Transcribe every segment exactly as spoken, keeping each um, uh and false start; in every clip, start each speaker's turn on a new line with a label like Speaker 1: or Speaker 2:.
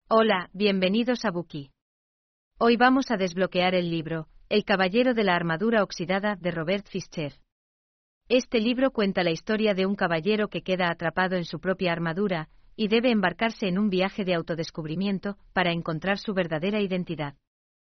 Speaker 1: Hola, bienvenidos a Buki. Hoy vamos a desbloquear el libro, El caballero de la armadura oxidada, de Robert Fischer. Este libro cuenta la historia de un caballero que queda atrapado en su propia armadura, y debe embarcarse en un viaje de autodescubrimiento, para encontrar su verdadera identidad.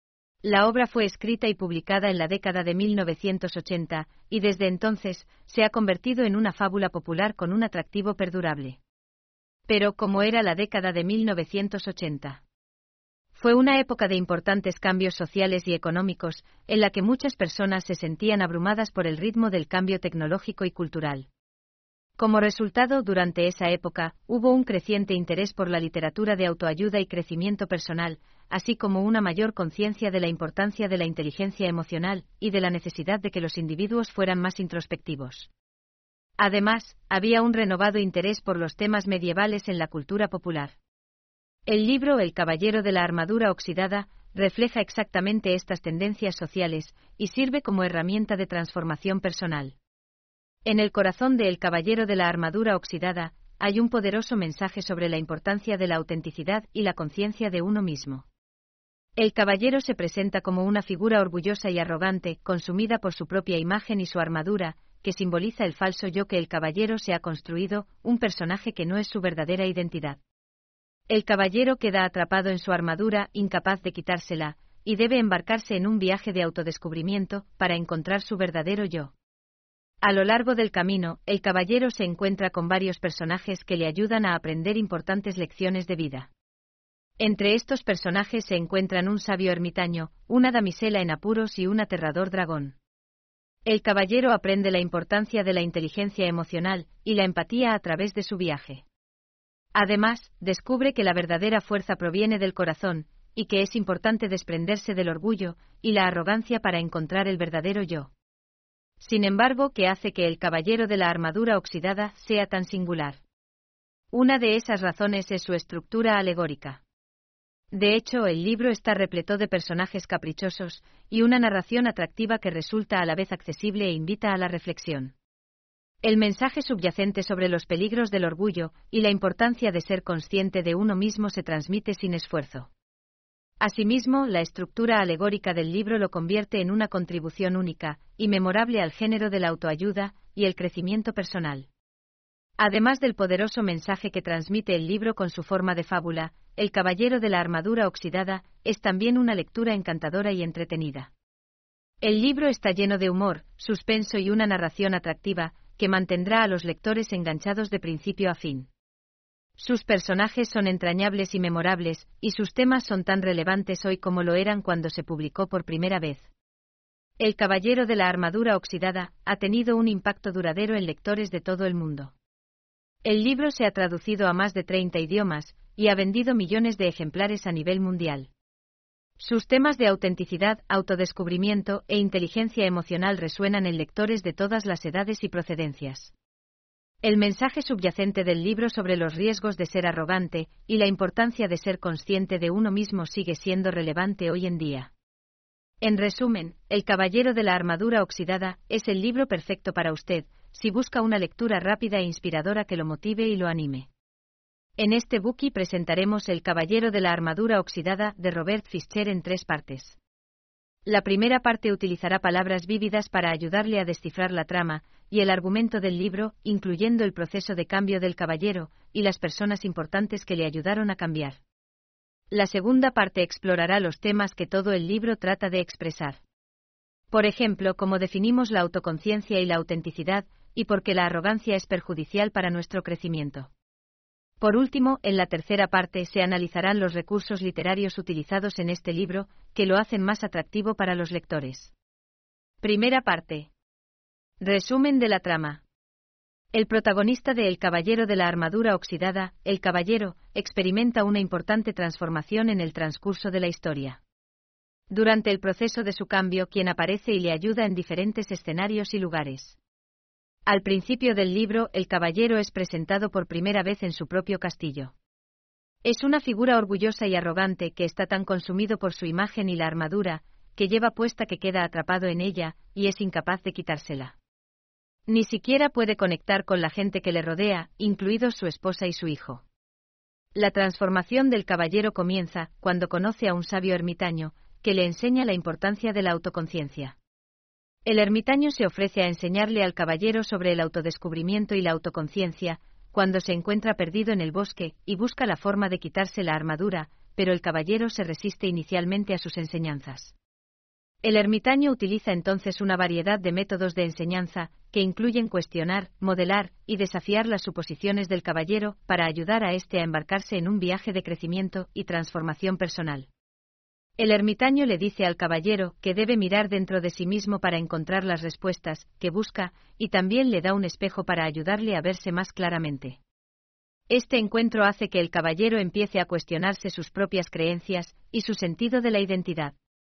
Speaker 1: La obra fue escrita y publicada en la década de mil novecientos ochenta, y desde entonces, se ha convertido en una fábula popular con un atractivo perdurable. Pero, ¿cómo era la década de mil novecientos ochenta? Fue una época de importantes cambios sociales y económicos, en la que muchas personas se sentían abrumadas por el ritmo del cambio tecnológico y cultural. Como resultado, durante esa época, hubo un creciente interés por la literatura de autoayuda y crecimiento personal, así como una mayor conciencia de la importancia de la inteligencia emocional, y de la necesidad de que los individuos fueran más introspectivos. Además, había un renovado interés por los temas medievales en la cultura popular. El libro El caballero de la armadura oxidada refleja exactamente estas tendencias sociales y sirve como herramienta de transformación personal. En el corazón de El caballero de la armadura oxidada hay un poderoso mensaje sobre la importancia de la autenticidad y la conciencia de uno mismo. El caballero se presenta como una figura orgullosa y arrogante, consumida por su propia imagen y su armadura, que simboliza el falso yo que el caballero se ha construido, un personaje que no es su verdadera identidad. El caballero queda atrapado en su armadura, incapaz de quitársela, y debe embarcarse en un viaje de autodescubrimiento, para encontrar su verdadero yo. A lo largo del camino, el caballero se encuentra con varios personajes que le ayudan a aprender importantes lecciones de vida. Entre estos personajes se encuentran un sabio ermitaño, una damisela en apuros y un aterrador dragón. El caballero aprende la importancia de la inteligencia emocional y la empatía a través de su viaje. Además, descubre que la verdadera fuerza proviene del corazón, y que es importante desprenderse del orgullo y la arrogancia para encontrar el verdadero yo. Sin embargo, ¿qué hace que el caballero de la armadura oxidada sea tan singular? Una de esas razones es su estructura alegórica. De hecho, el libro está repleto de personajes caprichosos, y una narración atractiva que resulta a la vez accesible e invita a la reflexión. El mensaje subyacente sobre los peligros del orgullo y la importancia de ser consciente de uno mismo se transmite sin esfuerzo. Asimismo, la estructura alegórica del libro lo convierte en una contribución única y memorable al género de la autoayuda y el crecimiento personal. Además del poderoso mensaje que transmite el libro con su forma de fábula, El caballero de la armadura oxidada es también una lectura encantadora y entretenida. El libro está lleno de humor, suspenso y una narración atractiva, que mantendrá a los lectores enganchados de principio a fin. Sus personajes son entrañables y memorables, y sus temas son tan relevantes hoy como lo eran cuando se publicó por primera vez. El caballero de la armadura oxidada ha tenido un impacto duradero en lectores de todo el mundo. El libro se ha traducido a más de treinta idiomas, y ha vendido millones de ejemplares a nivel mundial. Sus temas de autenticidad, autodescubrimiento e inteligencia emocional resuenan en lectores de todas las edades y procedencias. El mensaje subyacente del libro sobre los riesgos de ser arrogante y la importancia de ser consciente de uno mismo sigue siendo relevante hoy en día. En resumen, El caballero de la armadura oxidada es el libro perfecto para usted, si busca una lectura rápida e inspiradora que lo motive y lo anime. En este Buki presentaremos El caballero de la armadura oxidada, de Robert Fischer en tres partes. La primera parte utilizará palabras vívidas para ayudarle a descifrar la trama y el argumento del libro, incluyendo el proceso de cambio del caballero y las personas importantes que le ayudaron a cambiar. La segunda parte explorará los temas que todo el libro trata de expresar. Por ejemplo, cómo definimos la autoconciencia y la autenticidad, y por qué la arrogancia es perjudicial para nuestro crecimiento. Por último, en la tercera parte se analizarán los recursos literarios utilizados en este libro, que lo hacen más atractivo para los lectores. Primera parte. Resumen de la trama. El protagonista de El caballero de la armadura oxidada, el caballero, experimenta una importante transformación en el transcurso de la historia. Durante el proceso de su cambio, quien aparece y le ayuda en diferentes escenarios y lugares. Al principio del libro, el caballero es presentado por primera vez en su propio castillo. Es una figura orgullosa y arrogante que está tan consumido por su imagen y la armadura que lleva puesta que queda atrapado en ella, y es incapaz de quitársela. Ni siquiera puede conectar con la gente que le rodea, incluidos su esposa y su hijo. La transformación del caballero comienza cuando conoce a un sabio ermitaño, que le enseña la importancia de la autoconciencia. El ermitaño se ofrece a enseñarle al caballero sobre el autodescubrimiento y la autoconciencia, cuando se encuentra perdido en el bosque y busca la forma de quitarse la armadura, pero el caballero se resiste inicialmente a sus enseñanzas. El ermitaño utiliza entonces una variedad de métodos de enseñanza, que incluyen cuestionar, modelar y desafiar las suposiciones del caballero para ayudar a éste a embarcarse en un viaje de crecimiento y transformación personal. El ermitaño le dice al caballero que debe mirar dentro de sí mismo para encontrar las respuestas que busca, y también le da un espejo para ayudarle a verse más claramente. Este encuentro hace que el caballero empiece a cuestionarse sus propias creencias y su sentido de la identidad.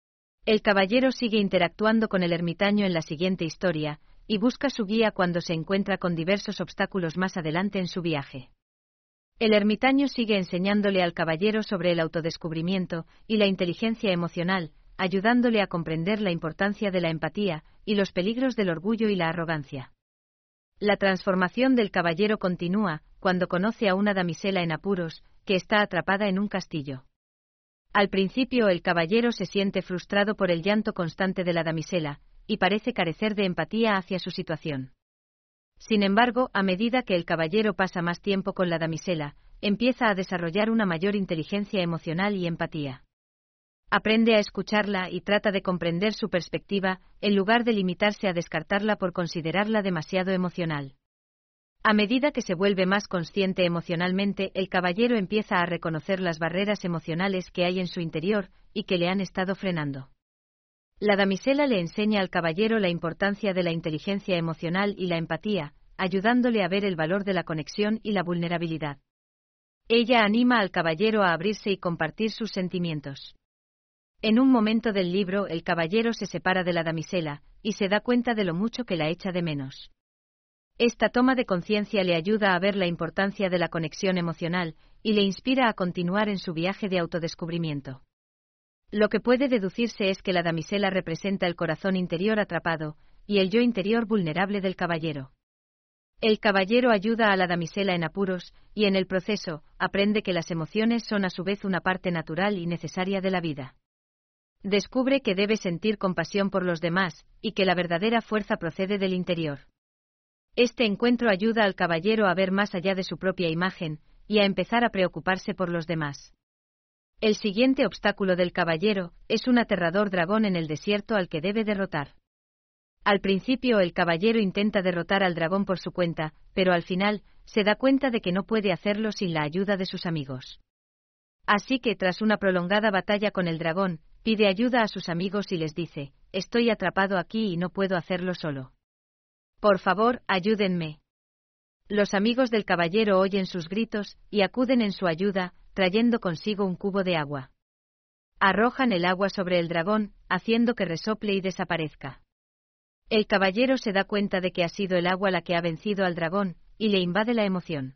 Speaker 1: El caballero sigue interactuando con el ermitaño en la siguiente historia, y busca su guía cuando se encuentra con diversos obstáculos más adelante en su viaje. El ermitaño sigue enseñándole al caballero sobre el autodescubrimiento y la inteligencia emocional, ayudándole a comprender la importancia de la empatía y los peligros del orgullo y la arrogancia. La transformación del caballero continúa cuando conoce a una damisela en apuros, que está atrapada en un castillo. Al principio el caballero se siente frustrado por el llanto constante de la damisela, y parece carecer de empatía hacia su situación. Sin embargo, a medida que el caballero pasa más tiempo con la damisela, empieza a desarrollar una mayor inteligencia emocional y empatía. Aprende a escucharla y trata de comprender su perspectiva, en lugar de limitarse a descartarla por considerarla demasiado emocional. A medida que se vuelve más consciente emocionalmente, el caballero empieza a reconocer las barreras emocionales que hay en su interior y que le han estado frenando. La damisela le enseña al caballero la importancia de la inteligencia emocional y la empatía, ayudándole a ver el valor de la conexión y la vulnerabilidad. Ella anima al caballero a abrirse y compartir sus sentimientos. En un momento del libro, el caballero se separa de la damisela y se da cuenta de lo mucho que la echa de menos. Esta toma de conciencia le ayuda a ver la importancia de la conexión emocional y le inspira a continuar en su viaje de autodescubrimiento. Lo que puede deducirse es que la damisela representa el corazón interior atrapado y el yo interior vulnerable del caballero. El caballero ayuda a la damisela en apuros y en el proceso aprende que las emociones son a su vez una parte natural y necesaria de la vida. Descubre que debe sentir compasión por los demás y que la verdadera fuerza procede del interior. Este encuentro ayuda al caballero a ver más allá de su propia imagen y a empezar a preocuparse por los demás. El siguiente obstáculo del caballero es un aterrador dragón en el desierto al que debe derrotar. Al principio el caballero intenta derrotar al dragón por su cuenta, pero al final se da cuenta de que no puede hacerlo sin la ayuda de sus amigos. Así que tras una prolongada batalla con el dragón, pide ayuda a sus amigos y les dice: «Estoy atrapado aquí y no puedo hacerlo solo. Por favor, ayúdenme». Los amigos del caballero oyen sus gritos y acuden en su ayuda, trayendo consigo un cubo de agua. Arrojan el agua sobre el dragón, haciendo que resople y desaparezca. El caballero se da cuenta de que ha sido el agua la que ha vencido al dragón, y le invade la emoción.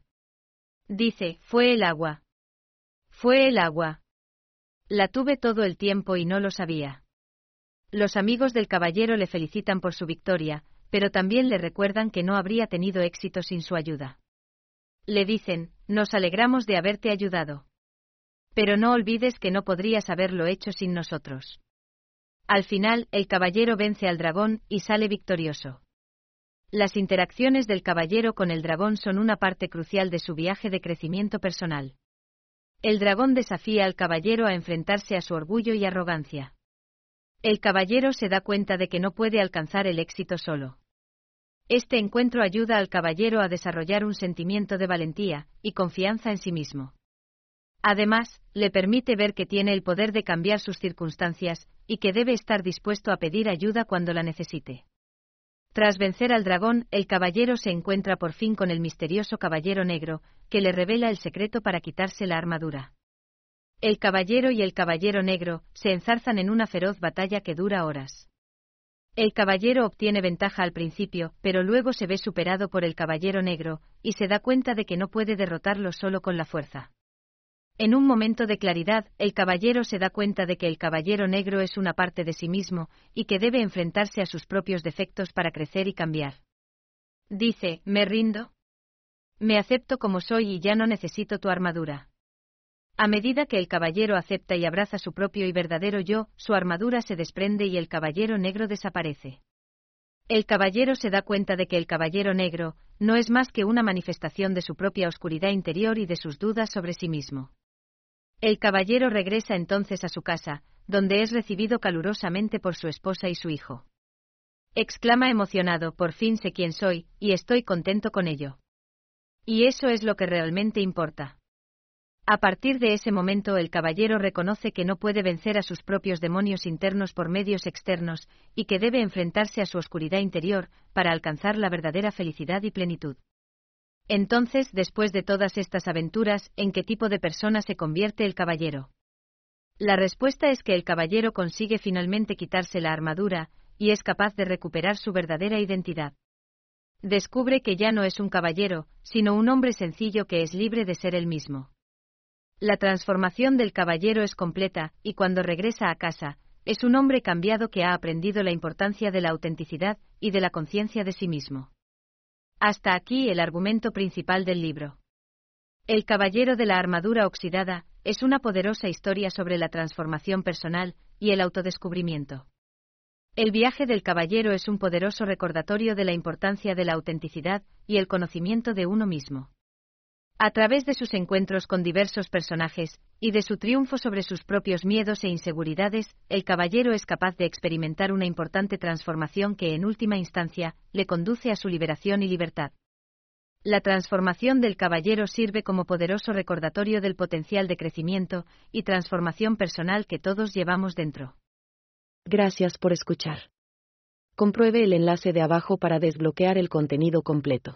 Speaker 1: Dice: «Fue el agua. Fue el agua. La tuve todo el tiempo y no lo sabía». Los amigos del caballero le felicitan por su victoria, pero también le recuerdan que no habría tenido éxito sin su ayuda. Le dicen: «Nos alegramos de haberte ayudado. Pero no olvides que no podrías haberlo hecho sin nosotros». Al final, el caballero vence al dragón y sale victorioso. Las interacciones del caballero con el dragón son una parte crucial de su viaje de crecimiento personal. El dragón desafía al caballero a enfrentarse a su orgullo y arrogancia. El caballero se da cuenta de que no puede alcanzar el éxito solo. Este encuentro ayuda al caballero a desarrollar un sentimiento de valentía y confianza en sí mismo. Además, le permite ver que tiene el poder de cambiar sus circunstancias y que debe estar dispuesto a pedir ayuda cuando la necesite. Tras vencer al dragón, el caballero se encuentra por fin con el misterioso caballero negro, que le revela el secreto para quitarse la armadura. El caballero y el caballero negro se enzarzan en una feroz batalla que dura horas. El caballero obtiene ventaja al principio, pero luego se ve superado por el caballero negro, y se da cuenta de que no puede derrotarlo solo con la fuerza. En un momento de claridad, el caballero se da cuenta de que el caballero negro es una parte de sí mismo, y que debe enfrentarse a sus propios defectos para crecer y cambiar. Dice: «Me rindo. Me acepto como soy y ya no necesito tu armadura». A medida que el caballero acepta y abraza su propio y verdadero yo, su armadura se desprende y el caballero negro desaparece. El caballero se da cuenta de que el caballero negro no es más que una manifestación de su propia oscuridad interior y de sus dudas sobre sí mismo. El caballero regresa entonces a su casa, donde es recibido calurosamente por su esposa y su hijo. Exclama emocionado: por fin sé quién soy, y estoy contento con ello. Y eso es lo que realmente importa. A partir de ese momento el caballero reconoce que no puede vencer a sus propios demonios internos por medios externos, y que debe enfrentarse a su oscuridad interior, para alcanzar la verdadera felicidad y plenitud. Entonces, después de todas estas aventuras, ¿en qué tipo de persona se convierte el caballero? La respuesta es que el caballero consigue finalmente quitarse la armadura, y es capaz de recuperar su verdadera identidad. Descubre que ya no es un caballero, sino un hombre sencillo que es libre de ser él mismo. La transformación del caballero es completa, y cuando regresa a casa, es un hombre cambiado que ha aprendido la importancia de la autenticidad y de la conciencia de sí mismo. Hasta aquí el argumento principal del libro. El caballero de la armadura oxidada es una poderosa historia sobre la transformación personal y el autodescubrimiento. El viaje del caballero es un poderoso recordatorio de la importancia de la autenticidad y el conocimiento de uno mismo. A través de sus encuentros con diversos personajes, y de su triunfo sobre sus propios miedos e inseguridades, el caballero es capaz de experimentar una importante transformación que en última instancia, le conduce a su liberación y libertad. La transformación del caballero sirve como poderoso recordatorio del potencial de crecimiento y transformación personal que todos llevamos dentro.
Speaker 2: Gracias por escuchar. Compruebe el enlace de abajo para desbloquear el contenido completo.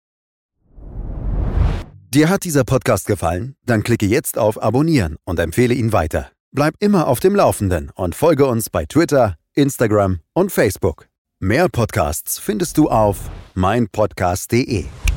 Speaker 3: Dir hat dieser Podcast gefallen? Dann klicke jetzt auf Abonnieren und empfehle ihn weiter. Bleib immer auf dem Laufenden und folge uns bei Twitter, Instagram und Facebook. Mehr Podcasts findest du auf mein podcast punkt de.